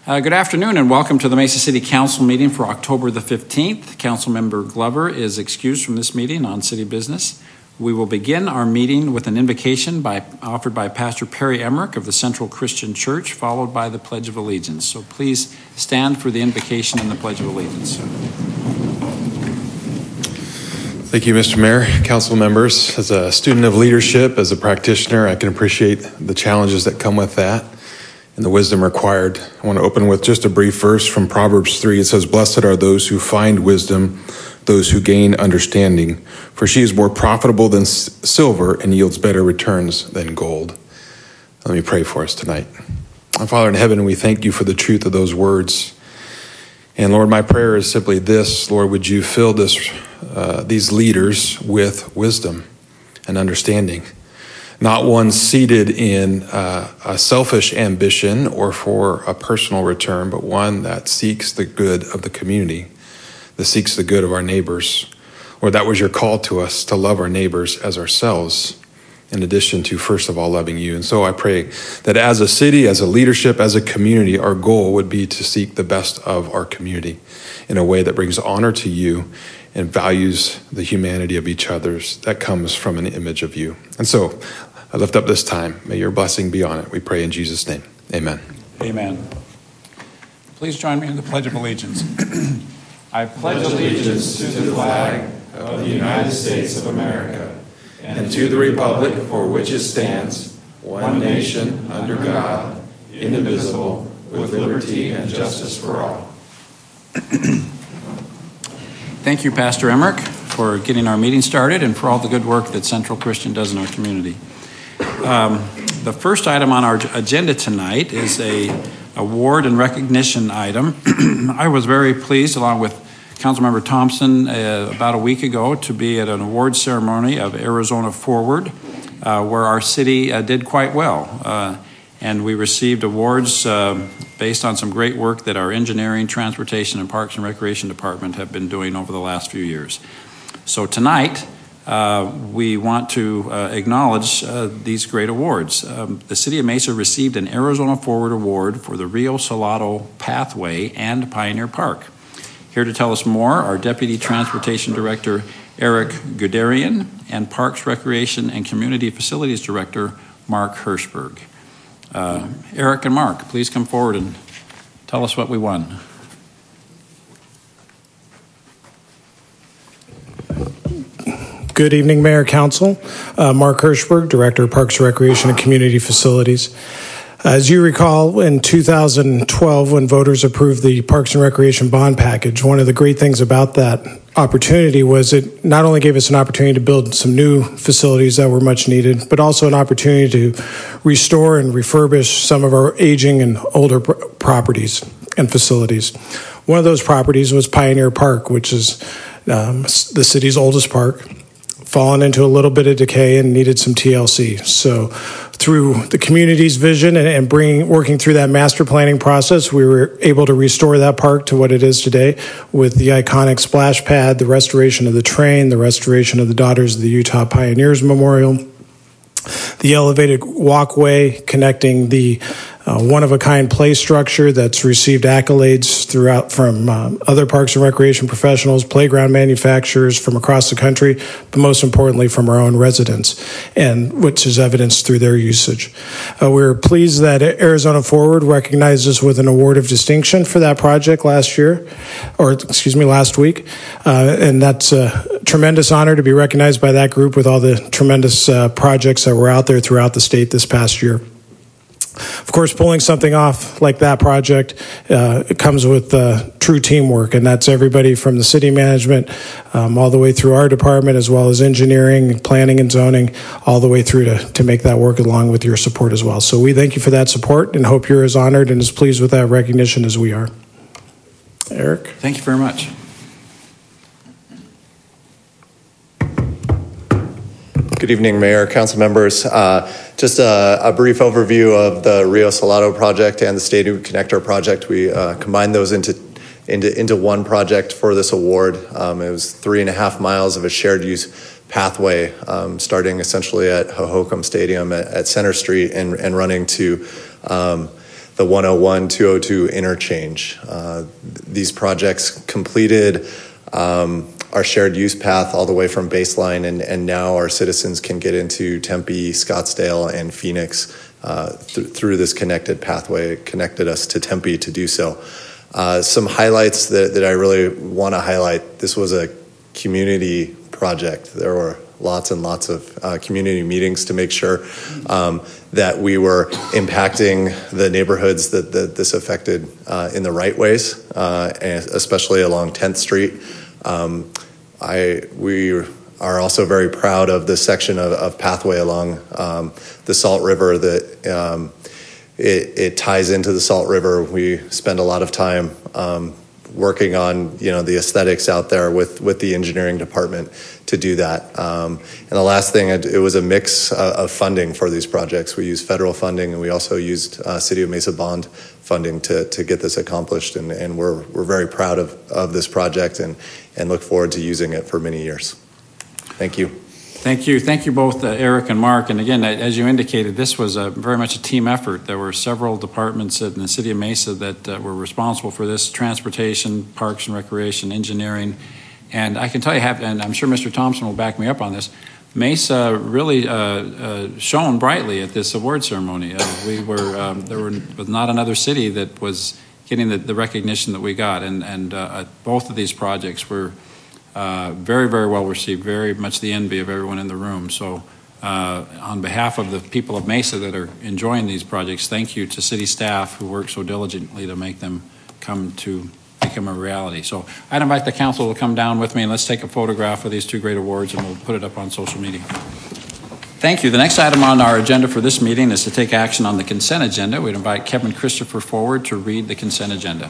Good afternoon and welcome to the Mesa City Council meeting for October the 15th. Councilmember Glover is excused from this meeting on city business. We will begin our meeting with an invocation offered by Pastor Perry Emmerich of the Central Christian Church, followed by the Pledge of Allegiance. So please stand for the invocation and the Pledge of Allegiance. Thank you, Mr. Mayor, council members. As a student of leadership, as a practitioner, I can appreciate the challenges that come with that and the wisdom required. I want to open with just a brief verse from Proverbs 3. It says, "Blessed are those who find wisdom, those who gain understanding, for she is more profitable than silver and yields better returns than gold." Let me pray for us tonight. Our Father in heaven, we thank you for the truth of those words. And Lord, my prayer is simply this: Lord, would you fill these leaders with wisdom and understanding? Not one seated in a selfish ambition or for a personal return, but one that seeks the good of the community, that seeks the good of our neighbors. Lord, that was your call to us, to love our neighbors as ourselves, in addition to, first of all, loving you. And so I pray that as a city, as a leadership, as a community, our goal would be to seek the best of our community in a way that brings honor to you and values the humanity of each other's that comes from an image of you. And so I lift up this time. May your blessing be on it. We pray in Jesus' name. Amen. Amen. Please join me in the Pledge of Allegiance. I pledge allegiance to the flag of the United States of America and to the republic for which it stands, one nation, under God, indivisible, with liberty and justice for all. Thank you, Pastor Emmerich, for getting our meeting started and for all the good work that Central Christian does in our community. The first item on our agenda tonight is a award and recognition item. I was very pleased, along with Councilmember Thompson, about a week ago, to be at an award ceremony of Arizona Forward, where our city did quite well. And we received awards based on some great work that our engineering, transportation, and parks and recreation department have been doing over the last few years. So tonight, we want to acknowledge these great awards. The City of Mesa received an Arizona Forward Award for the Rio Salado Pathway and Pioneer Park. Here to tell us more are Deputy Transportation Director Eric Guderian and Parks, Recreation, and Community Facilities Director Mark Hirschberg. Eric and Mark, please come forward and tell us what we won. Good evening, Mayor, Council. Mark Hirschberg, Director of Parks, Recreation, and Community Facilities. As you recall, in 2012, when voters approved the Parks and Recreation bond package, one of the great things about that opportunity was it not only gave us an opportunity to build some new facilities that were much needed, but also an opportunity to restore and refurbish some of our aging and older properties and facilities. One of those properties was Pioneer Park, which is the city's oldest park, fallen into a little bit of decay and needed some TLC. So through the community's vision and working through that master planning process, we were able to restore that park to what it is today with the iconic splash pad, the restoration of the train, the restoration of the Daughters of the Utah Pioneers Memorial, the elevated walkway connecting the one-of-a-kind play structure that's received accolades throughout from other parks and recreation professionals, playground manufacturers from across the country, but most importantly from our own residents, and which is evidenced through their usage. We're pleased that Arizona Forward recognized us with an award of distinction for that project last week, and that's a tremendous honor to be recognized by that group with all the tremendous projects that were out there throughout the state this past year. Of course, pulling something off like that project, it comes with true teamwork, and that's everybody from the city management all the way through our department, as well as engineering, planning, and zoning, all the way through to make that work along with your support as well. So we thank you for that support and hope you're as honored and as pleased with that recognition as we are. Eric? Thank you very much. Good evening, Mayor, council members. Just a brief overview of the Rio Salado project and the Stadium Connector project. We combined those into one project for this award. It was 3.5 miles of a shared use pathway, starting essentially at Hohokam Stadium at Center Street and running to the 101-202 interchange. These projects completed our shared use path all the way from Baseline, and now our citizens can get into Tempe, Scottsdale, and Phoenix through this connected pathway. It connected us to Tempe to do so. Some highlights that I really want to highlight. This was a community project. There were lots and lots of community meetings to make sure that we were impacting the neighborhoods that this affected in the right ways, and especially along 10th Street. We are also very proud of this section of pathway along the Salt River that it ties into the Salt River. We spend a lot of time working on the aesthetics out there with the engineering department to do that. And the last thing, it was a mix of funding for these projects. We used federal funding, and we also used City of Mesa bond funding to get this accomplished. And we're very proud of this project and look forward to using it for many years. Thank you. Thank you. Thank you both, Eric and Mark. And again, as you indicated, this was very much a team effort. There were several departments in the City of Mesa that were responsible for this: transportation, parks and recreation, engineering. And I can tell you, and I'm sure Mr. Thompson will back me up on this, Mesa really shone brightly at this award ceremony. There was not another city that was getting the recognition that we got. And both of these projects were very, very well received, very much the envy of everyone in the room. So on behalf of the people of Mesa that are enjoying these projects, thank you to city staff who work so diligently to make them become a reality. So I'd invite the council to come down with me, and let's take a photograph of these two great awards, and we'll put it up on social media. Thank you. The next item on our agenda for this meeting is to take action on the consent agenda. We'd invite Kevin Christopher forward to read the consent agenda.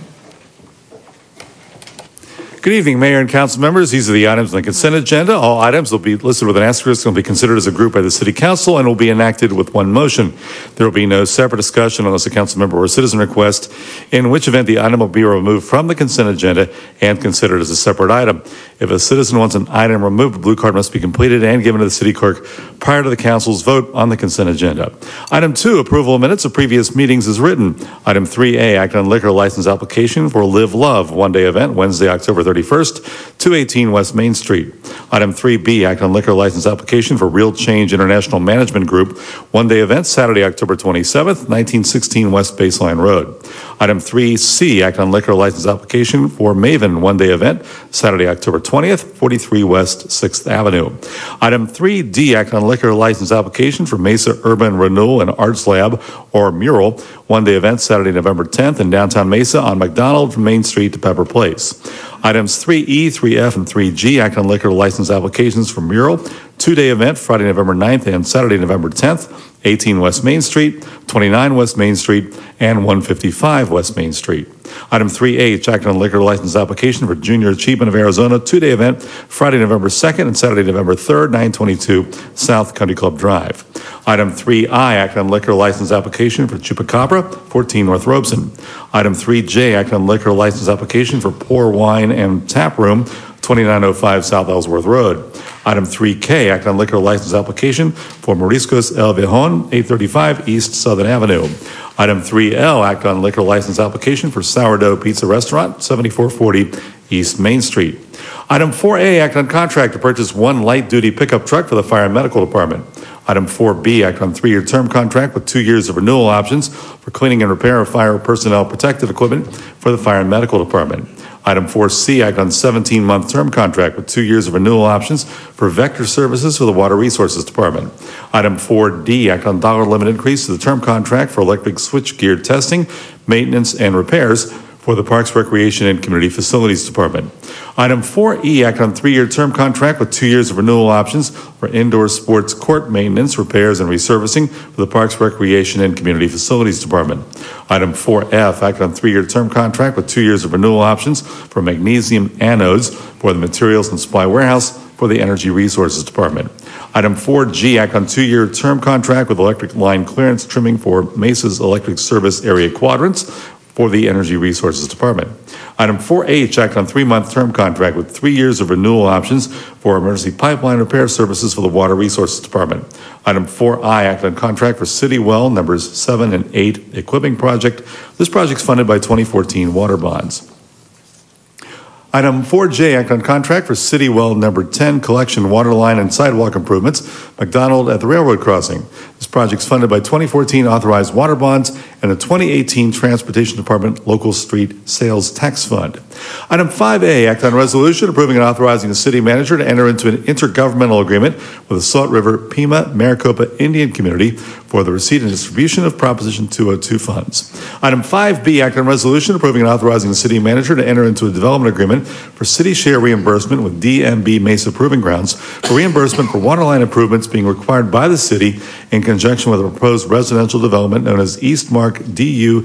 Good evening, Mayor and Council members. These are the items on the consent agenda. All items will be listed with an asterisk and will be considered as a group by the City Council and will be enacted with one motion. There will be no separate discussion unless a council member or a citizen request, in which event the item will be removed from the consent agenda and considered as a separate item. If a citizen wants an item removed, a blue card must be completed and given to the city clerk prior to the council's vote on the consent agenda. Item 2, approval of minutes of previous meetings is written. Item 3A, act on liquor license application for Live Love one-day event, Wednesday, October 31st, 218 West Main Street. Item 3B, act on liquor license application for Real Change International Management Group, one-day event, Saturday, October 27th, 1916 West Baseline Road. Item 3C, act on liquor license application for Maven, one-day event, Saturday, October 20th, 43 West 6th Avenue. Item 3D, act on liquor license application for Mesa Urban Renewal and Arts Lab, or Mural, one-day event, Saturday, November 10th in downtown Mesa on McDonald from Main Street to Pepper Place. Items 3E, 3F, and 3G, act on liquor license applications for Mural, two-day event, Friday, November 9th and Saturday, November 10th, 18 West Main Street, 29 West Main Street, and 155 West Main Street. Item 3H, act on liquor license application for Junior Achievement of Arizona, two-day event, Friday, November 2nd and Saturday, November 3rd, 922 South Country Club Drive. Item 3I, act on liquor license application for Chupacabra, 14 North Robeson. Item 3J, act on liquor license application for Pour Wine and Tap Room, 2905 South Ellsworth Road. Item 3K, act on liquor license application for Mariscos El Viejon, 835 East Southern Avenue. Item 3L, act on liquor license application for Sourdough Pizza Restaurant, 7440 East Main Street. Item 4A, act on contract to purchase one light-duty pickup truck for the Fire and Medical Department. Item 4B, act on 3-year term contract with 2 years of renewal options for cleaning and repair of fire personnel protective equipment for the Fire and Medical Department. Item 4C, act on 17-month term contract with 2 years of renewal options for Vector Services for the Water Resources Department. Item 4D, act on dollar limit increase to the term contract for electric switchgear testing, maintenance, and repairs for the Parks, Recreation, and Community Facilities Department. Item 4E, act on 3-year term contract with 2 years of renewal options for indoor sports court maintenance, repairs, and resurfacing for the Parks, Recreation, and Community Facilities Department. Item 4F, act on 3-year term contract with 2 years of renewal options for magnesium anodes for the Materials and Supply Warehouse for the Energy Resources Department. Item 4G, act on 2-year term contract with electric line clearance trimming for Mesa's electric service area quadrants for the Energy Resources Department. Item 4H, act on 3-month term contract with 3 years of renewal options for emergency pipeline repair services for the Water Resources Department. Item 4I, act on contract for City Well numbers 7 and 8 equipping project. This project is funded by 2014 water bonds. Item 4J, act on contract for City Well number 10 collection water line and sidewalk improvements, McDonald at the railroad crossing. This project is funded by 2014 authorized water bonds and the 2018 Transportation Department Local Street Sales Tax Fund. Item 5A, act on resolution approving and authorizing the city manager to enter into an intergovernmental agreement with the Salt River Pima Maricopa Indian Community for the receipt and distribution of Proposition 202 funds. Item 5B, act on resolution approving and authorizing the city manager to enter into a development agreement for city share reimbursement with DMB Mesa Proving Grounds for reimbursement for waterline improvements being required by the city in conjunction with a proposed residential development known as East Mark DU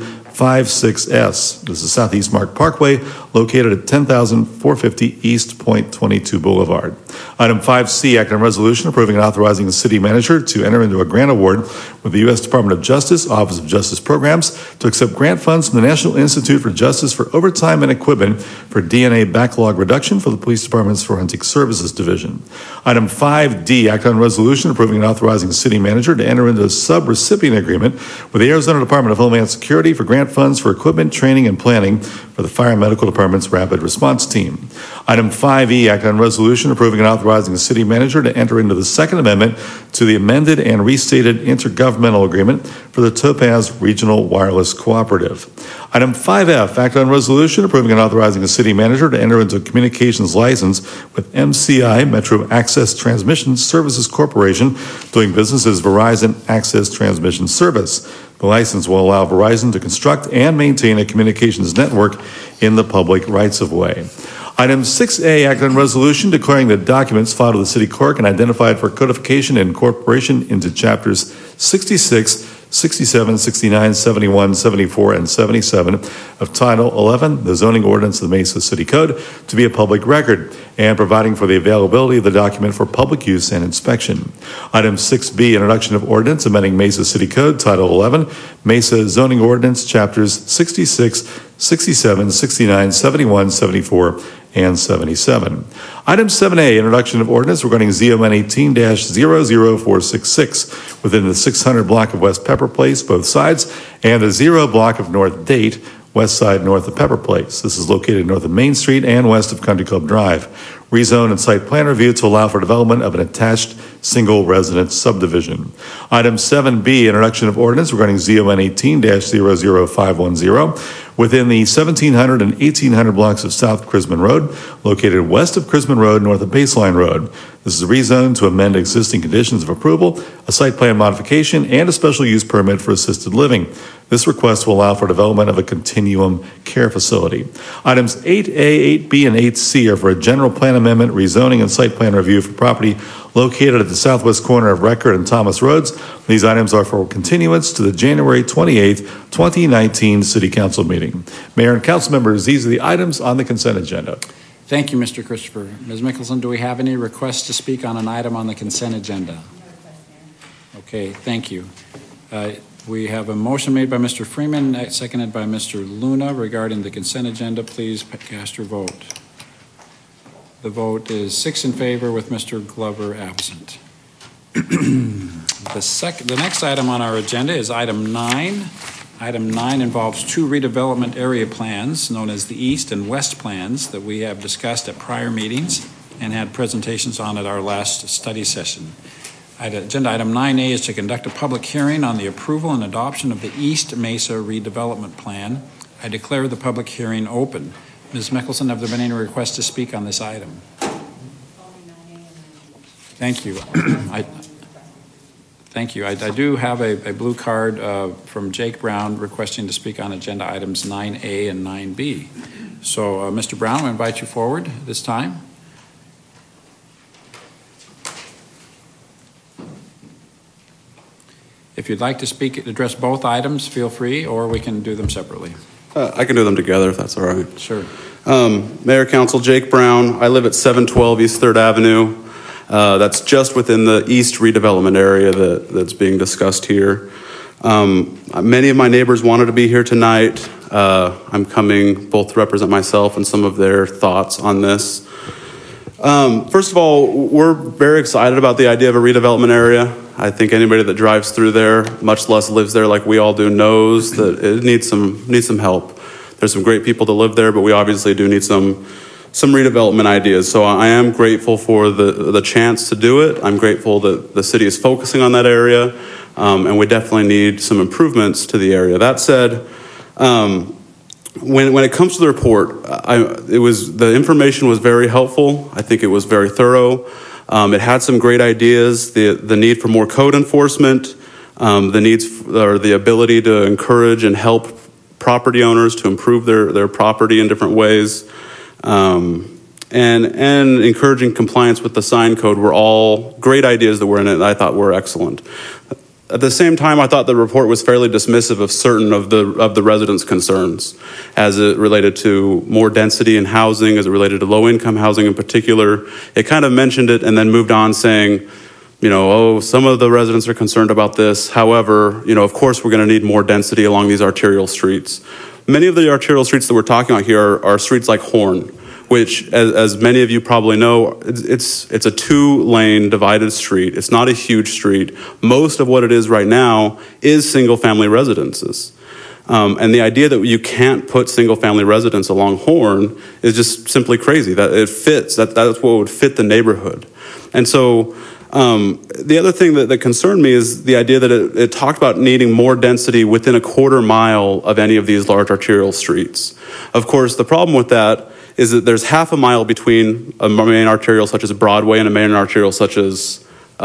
56S. This is Southeast Mark Parkway, located at 10,450 East Point 22 Boulevard. Item 5C, act on resolution approving and authorizing the city manager to enter into a grant award with the U.S. Department of Justice, Office of Justice Programs, to accept grant funds from the National Institute for Justice for overtime and equipment for DNA backlog reduction for the Police Department's Forensic Services Division. Item 5D, act on resolution approving and authorizing the city manager to enter into a sub-recipient agreement with the Arizona Department of Homeland Security for grant funds for equipment, training, and planning for the Fire and Medical Department's Rapid Response Team. Item 5E, act on resolution approving and authorizing the city manager to enter into the Second Amendment to the amended and restated intergovernmental agreement for the Topaz Regional Wireless Cooperative. Item 5F, act on resolution approving and authorizing the city manager to enter into a communications license with MCI, Metro Access Transmission Services Corporation, doing business as Verizon Access Transmission Service. The license will allow Verizon to construct and maintain a communications network in the public rights-of-way. Item 6A, act on resolution declaring that documents filed with the city clerk and identified for codification and incorporation into chapters 66, 67, 69, 71, 74, and 77 of Title 11, the zoning ordinance of the Mesa City Code, to be a public record, and providing for the availability of the document for public use and inspection. Item 6B, introduction of ordinance amending Mesa City Code, Title 11, Mesa zoning ordinance, chapters 66, 67, 69, 71, 74, and 77. Item 7A, introduction of ordinance regarding ZON 18-00466 within the 600 block of West Pepper Place, both sides, and the 0 block of North Date, west side north of Pepper Place. This is located north of Main Street and west of Country Club Drive. Rezone and site plan review to allow for development of an attached single residence subdivision. Item 7B, introduction of ordinance regarding ZON 18-00510 within the 1700 and 1800 blocks of South Crisman Road, located west of Crisman Road, north of Baseline Road. This is a rezone to amend existing conditions of approval, a site plan modification, and a special use permit for assisted living. This request will allow for development of a continuum care facility. Items 8A, 8B, and 8C are for a general plan amendment, rezoning, and site plan review for property located at the southwest corner of Record and Thomas Roads. These items are for continuance to the January 28, 2019 City Council meeting. Mayor and council members, these are the items on the consent agenda. Thank you, Mr. Christopher. Ms. Mickelson, do we have any requests to speak on an item on the consent agenda? Okay, thank you. We have a motion made by Mr. Freeman, seconded by Mr. Luna regarding the consent agenda. Please cast your vote. The vote is 6 in favor with Mr. Glover absent. The next item on our agenda is item 9. Item 9 involves 2 redevelopment area plans known as the East and West plans that we have discussed at prior meetings and had presentations on at our last study session. Agenda item 9A is to conduct a public hearing on the approval and adoption of the East Mesa redevelopment plan. I declare the public hearing open. Ms. Mickelson, have there been any requests to speak on this item? Thank you. Thank you. I do have a blue card from Jake Brown requesting to speak on agenda items 9A and 9B. So, Mr. Brown, I invite you forward this time. If you'd like to speak, address both items, feel free, or we can do them separately. I can do them together if that's all right. Sure. Mayor, Council, Jake Brown. I live at 712 East 3rd Avenue. That's just within the East redevelopment area that's being discussed here. Many of my neighbors wanted to be here tonight. I'm coming both to represent myself and some of their thoughts on this. First of all, we're very excited about the idea of a redevelopment area. I think anybody that drives through there, much less lives there like we all do, knows that it needs some help. There's some great people to live there, but we obviously do need some redevelopment ideas. So I am grateful for the chance to do it. I'm grateful that the city is focusing on that area, and we definitely need some improvements to the area. That said, when it comes to the report, the information was very helpful. I think it was very thorough. It had some great ideas, the need for more code enforcement, the ability to encourage and help property owners to improve their property in different ways, and encouraging compliance with the sign code were all great ideas that were in it that I thought were excellent. At the same time, I thought the report was fairly dismissive of certain of the residents' concerns as it related to more density in housing, as it related to low-income housing in particular. It kind of mentioned it and then moved on saying, some of the residents are concerned about this. However, of course we're going to need more density along these arterial streets. Many of the arterial streets that we're talking about here are streets like Horn, which, as many of you probably know, it's a 2-lane divided street. It's not a huge street. Most of what it is right now is single-family residences. And the idea that you can't put single-family residence along Horn is just simply crazy. That it fits. That's what would fit the neighborhood. And so the other thing that concerned me is the idea that it talked about needing more density within a quarter mile of any of these large arterial streets. Of course, the problem with that is that there's half a mile between a main arterial such as Broadway and a main arterial such as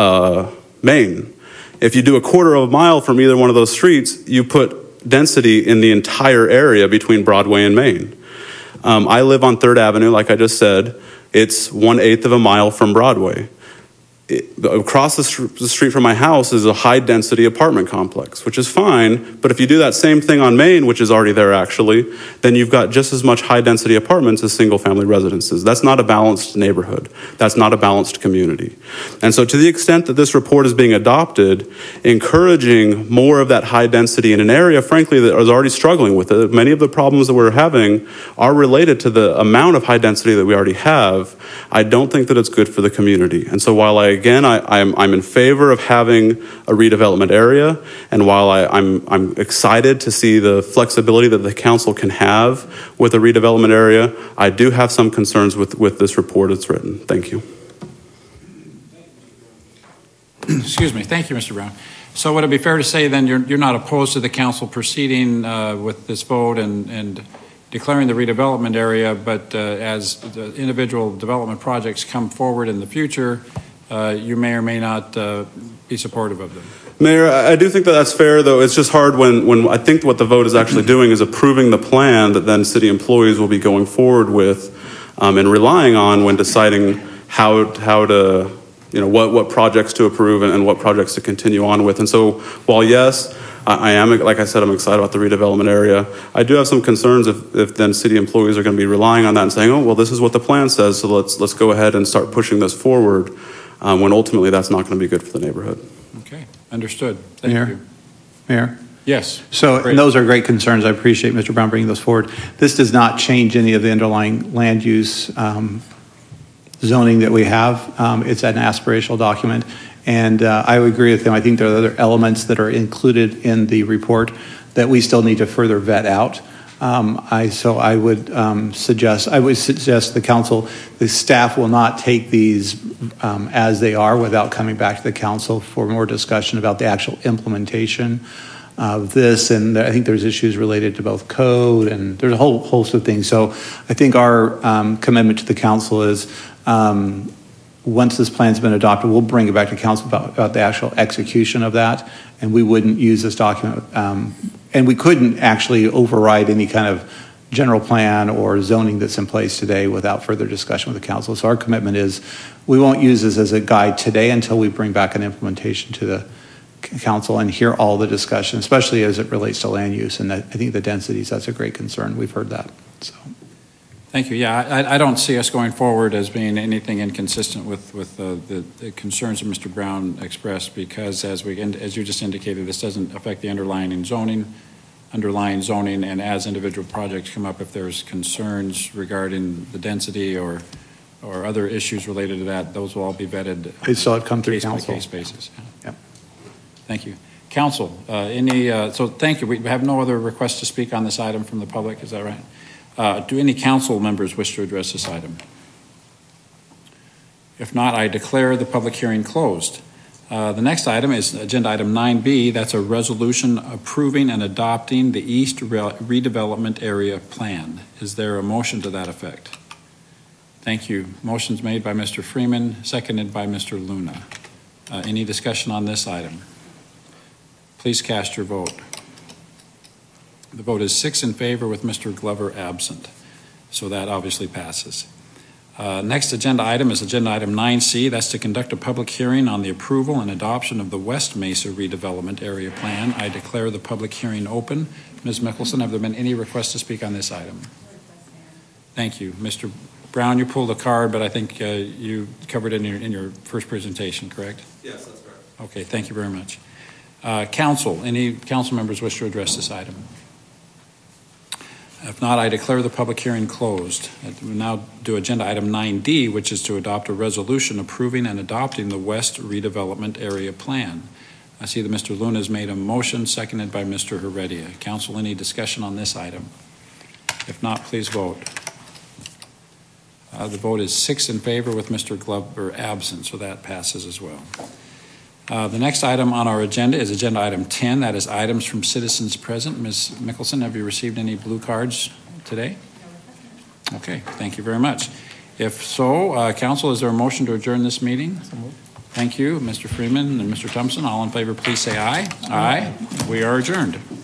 Main. If you do a quarter of a mile from either one of those streets, you put density in the entire area between Broadway and Main. I live on 3rd Avenue, like I just said. It's 1/8 of a mile from Broadway. Across the street from my house is a high-density apartment complex, which is fine, but if you do that same thing on Main, which is already there actually, then you've got just as much high-density apartments as single-family residences. That's not a balanced neighborhood. That's not a balanced community. And so to the extent that this report is being adopted, encouraging more of that high density in an area, frankly, that is already struggling with it, many of the problems that we're having are related to the amount of high density that we already have. I don't think that it's good for the community. And so while I'm in favor of having a redevelopment area, and while I'm excited to see the flexibility that the council can have with a redevelopment area, I do have some concerns with this report as written. Thank you. Excuse me. Thank you, Mr. Brown. So would it be fair to say then you're not opposed to the council proceeding with this vote and declaring the redevelopment area, but as the individual development projects come forward in the future, you may or may not be supportive of them? Mayor, I do think that that's fair, though it's just hard when I think what the vote is actually doing is approving the plan that then city employees will be going forward with and relying on when deciding how to, what projects to approve and what projects to continue on with. And so while yes, I am, like I said, I'm excited about the redevelopment area, I do have some concerns if then city employees are going to be relying on that and saying, oh, well, this is what the plan says, so let's go ahead and start pushing this forward, when ultimately that's not going to be good for the neighborhood. Okay, understood. Thank you. Mayor? Yes. So those are great concerns. I appreciate Mr. Brown bringing those forward. This does not change any of the underlying land use zoning that we have. It's an aspirational document. And I would agree with him. I think there are other elements that are included in the report that we still need to further vet out. I would suggest the council, the staff will not take these as they are without coming back to the council for more discussion about the actual implementation of this. And I think there's issues related to both code and there's a whole host of things. So I think our commitment to the council is once this plan's been adopted, we'll bring it back to council about the actual execution of that. And we wouldn't use this document. And we couldn't actually override any kind of general plan or zoning that's in place today without further discussion with the council. So our commitment is we won't use this as a guide today until we bring back an implementation to the council and hear all the discussion, especially as it relates to land use. And I think the densities, that's a great concern. We've heard that. So. Thank you. Yeah, I don't see us going forward as being anything inconsistent with the concerns that Mr. Brown expressed, because as you just indicated, this doesn't affect the underlying zoning. underlying zoning, and as individual projects come up, if there's concerns regarding the density or other issues related to that, those will all be vetted. They saw it come through council. Case by case basis. Yep. Thank you. Council, so thank you. We have no other requests to speak on this item from the public, is that right? Do any council members wish to address this item? If not, I declare the public hearing closed. The next item is agenda item 9B. That's a resolution approving and adopting the East Redevelopment Area Plan. Is there a motion to that effect? Thank you. Motion's made by Mr. Freeman, seconded by Mr. Luna. Any discussion on this item? Please cast your vote. The vote is 6 in favor with Mr. Glover absent. So that obviously passes. Next agenda item is agenda item 9C. That's to conduct a public hearing on the approval and adoption of the West Mesa Redevelopment Area Plan. I declare the public hearing open. Ms. Mickelson, have there been any requests to speak on this item? Thank you. Mr. Brown, you pulled a card, but I think you covered it in your first presentation, correct? Yes, that's correct. Okay, thank you very much. Council, any council members wish to address this item? If not, I declare the public hearing closed. We now do agenda item 9D, which is to adopt a resolution approving and adopting the West Redevelopment Area Plan. I see that Mr. Luna has made a motion, seconded by Mr. Heredia. Council, any discussion on this item? If not, please vote. The vote is 6 in favor with Mr. Glover absent, so that passes as well. The next item on our agenda is agenda item 10. That is items from citizens present. Ms. Mickelson, have you received any blue cards today? Okay, thank you very much. If so, council, is there a motion to adjourn this meeting? Thank you, Mr. Freeman and Mr. Thompson. All in favor, please say aye. Aye. We are adjourned.